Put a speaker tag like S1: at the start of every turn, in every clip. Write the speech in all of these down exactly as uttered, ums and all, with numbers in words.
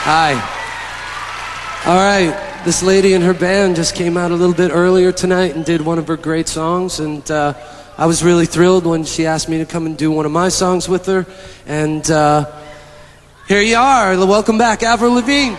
S1: Hi. All right, this lady and her band just came out a little bit earlier tonight and did one of her great songs, and uh, I was really thrilled when she asked me to come and do one of my songs with her, and uh, here you are. Welcome back, Avril Lavigne.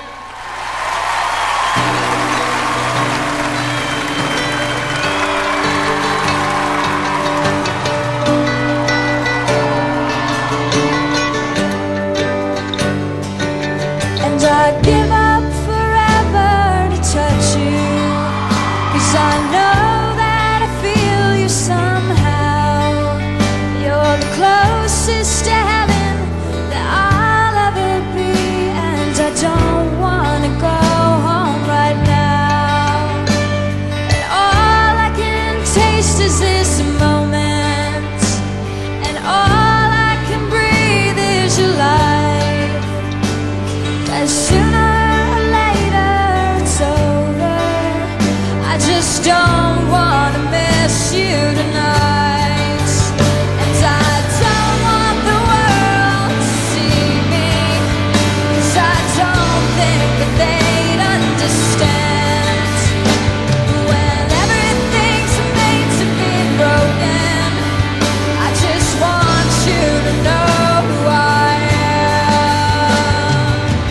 S2: I'd give up forever to touch you, 'cause I know that I feel you somehow. You're the closest to heaven that I'll ever be, and I don't wanna go home right now. And all I can taste is this moment, and all I can breathe is your life. And sooner or later it's over. I just don't wanna miss you tonight. And I don't want the world to see me, 'cause I don't think that they'd understand. When everything's made to be broken, I just want you to know who I am.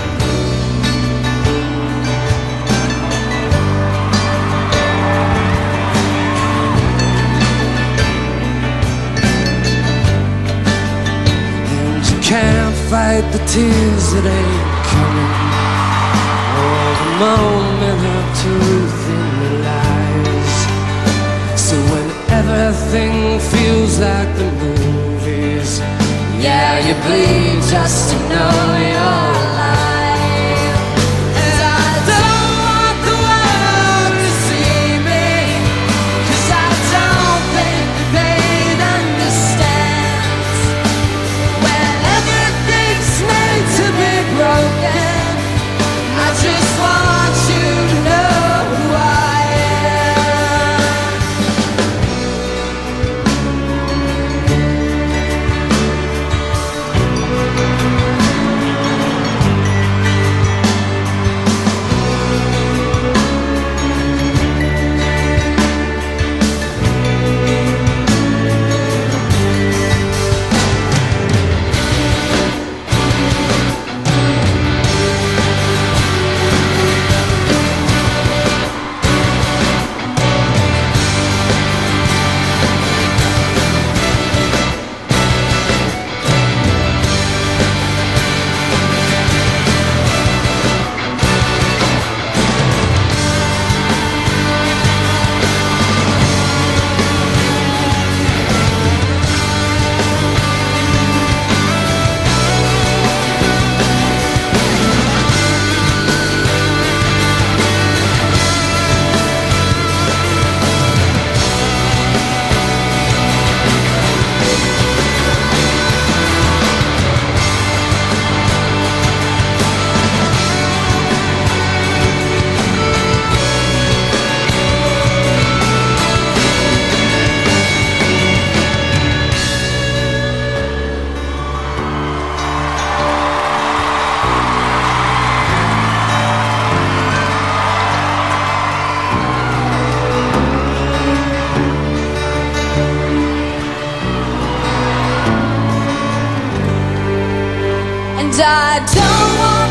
S1: Can't fight the tears that ain't coming, or the moment of truth in the lies. So when everything feels like the movies, yeah, you bleed just to know you're alive. And I don't want the world to see me, 'cause I don't think that they'd understand. When everything's made to be broken, I just want you to know who I am.
S2: And I don't want